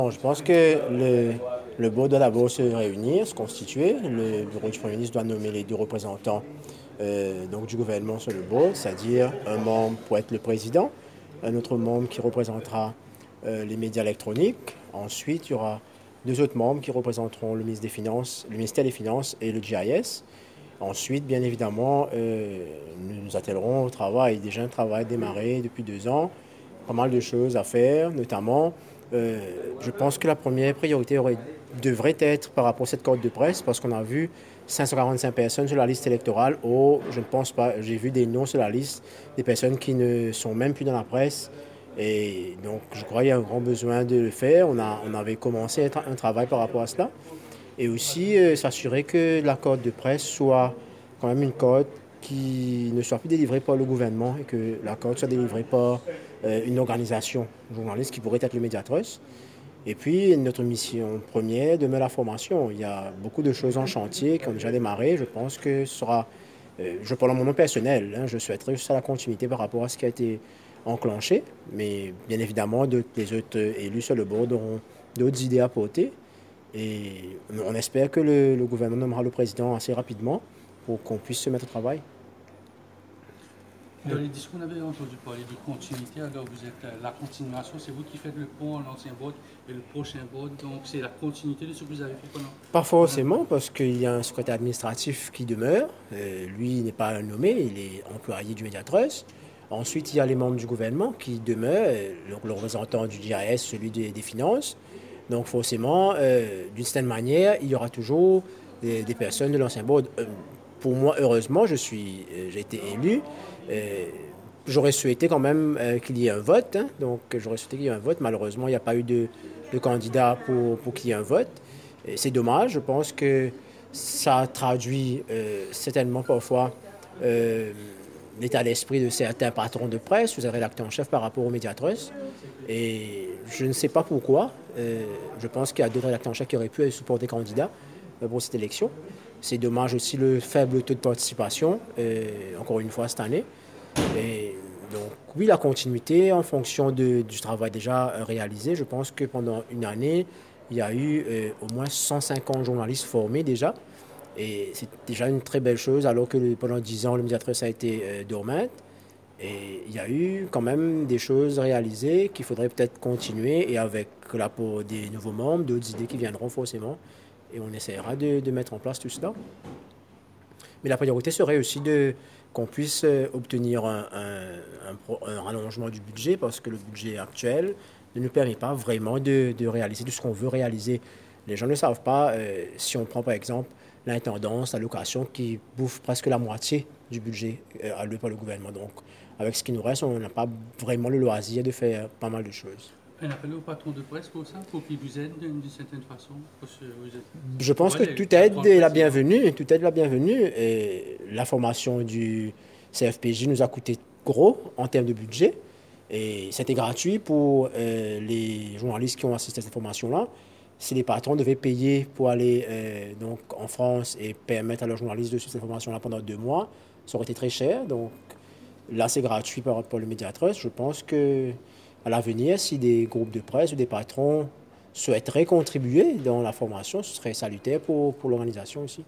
Bon, je pense que le board doit d'abord se réunir, se constituer. Le bureau du Premier ministre doit nommer les deux représentants donc du gouvernement sur le board, c'est-à-dire un membre pour être le président, un autre membre qui représentera les médias électroniques. Ensuite, il y aura deux autres membres qui représenteront le ministre des Finances, le ministère des Finances et le GIS. Ensuite, bien évidemment, nous nous attellerons au travail. Déjà un travail démarré depuis 2 ans, pas mal de choses à faire, notamment, je pense que la première priorité devrait être par rapport à cette corde de presse, parce qu'on a vu 545 personnes sur la liste électorale. Oh, je ne pense pas, j'ai vu des noms sur la liste, des personnes qui ne sont même plus dans la presse. Et donc, je crois qu'il y a un grand besoin de le faire. On avait commencé un travail par rapport à cela. Et aussi s'assurer que la corde de presse soit quand même une corde qui ne soit plus délivrée par le gouvernement et que la corde soit délivrée par une organisation journaliste qui pourrait être le Mediatrust. Et puis, notre mission première demeure la formation. Il y a beaucoup de choses en chantier qui ont déjà démarré. Je pense que ce sera, je parle en mon nom personnel, hein, je souhaiterais juste la continuité par rapport à ce qui a été enclenché. Mais bien évidemment, les autres élus sur le board auront d'autres idées à porter. Et on espère que le gouvernement nommera le président assez rapidement pour qu'on puisse se mettre au travail. Dans les discours, on avait entendu parler de continuité. Alors, vous êtes la continuation, c'est vous qui faites le pont entre l'ancien board et le prochain board. Donc, c'est la continuité de ce que vous avez fait pendant. Pas forcément, parce qu'il y a un secrétaire administratif qui demeure. Lui, il n'est pas nommé, il est employé du Mediatrust. Ensuite, il y a les membres du gouvernement qui demeurent, le représentant du GIS, celui des finances. Donc, forcément, d'une certaine manière, il y aura toujours des personnes de l'ancien board. Pour moi, heureusement, j'ai été élu. J'aurais souhaité quand même qu'il y ait un vote. Hein. Donc, j'aurais souhaité qu'il y ait un vote. Malheureusement, il n'y a pas eu de candidat pour qu'il y ait un vote. C'est dommage. Je pense que ça traduit certainement parfois l'état d'esprit de certains patrons de presse, ou rédacteurs en chef par rapport au Mediatrust. Et je ne sais pas pourquoi. Je pense qu'il y a d'autres rédacteurs en chef qui auraient pu supporter candidat pour cette élection. C'est dommage aussi le faible taux de participation, encore une fois cette année. Et donc oui, la continuité en fonction du travail déjà réalisé. Je pense que pendant une année, il y a eu au moins 150 journalistes formés déjà. Et c'est déjà une très belle chose, alors que pendant 10 ans, le Mediatrust a été dormant. Et il y a eu quand même des choses réalisées qu'il faudrait peut-être continuer, et avec l'apport des nouveaux membres, d'autres idées qui viendront forcément. Et on essaiera de mettre en place tout cela. Mais la priorité serait aussi qu'on puisse obtenir un rallongement du budget, parce que le budget actuel ne nous permet pas vraiment de réaliser tout ce qu'on veut réaliser. Les gens ne savent pas, si on prend par exemple l'intendance, la location, qui bouffe presque la moitié du budget alloué par le gouvernement. Donc, avec ce qui nous reste, on n'a pas vraiment le loisir de faire pas mal de choses. Un appel au patron de presse pour ça, pour qu'il vous aide d'une certaine façon. Je pense que toute aide est la bienvenue. Toute aide est la bienvenue. Et la formation du CFPJ nous a coûté gros en termes de budget. Et c'était gratuit pour les journalistes qui ont assisté à cette formation-là. Si les patrons devaient payer pour aller donc en France et permettre à leurs journalistes de suivre cette formation-là pendant 2 mois, ça aurait été très cher. Donc là, c'est gratuit par le Mediatrust. Je pense que à l'avenir, si des groupes de presse ou des patrons souhaiteraient contribuer dans la formation, ce serait salutaire pour l'organisation aussi.